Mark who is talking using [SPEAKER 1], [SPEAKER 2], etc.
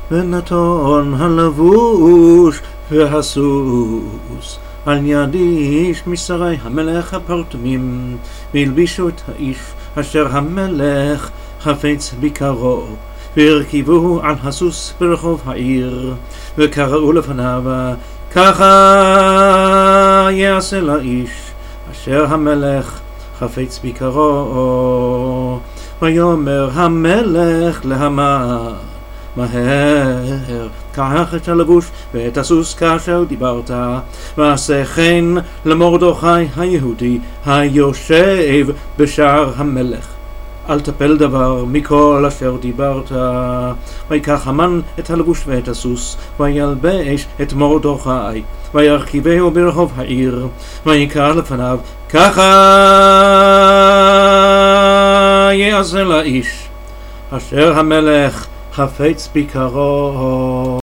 [SPEAKER 1] ונתון הלבוש והסוס על יד איש משרי המלך הפרטמים, והלבישו את האיש אשר המלך חפץ ביקרו, והרכיבוהו על הסוס ברחוב העיר, וקראו לפניו, ככה יעשה לאיש אשר המלך חפץ ביקרו. ויאמר המלך להמן, מהר קח את הלבוש ואת הסוס כאשר דיברת, ועשה כן למרדכי היהודי היושב בשער המלך. אל תפל דבר מכל אשר דיברת. ויקח המן את הלבוש ואת הסוס, וילבש את מרדכי, וירכיבהו ברחוב העיר, ויקרא לפניו, ככה יעשה לאיש אשר המלך חפץ ביקרו.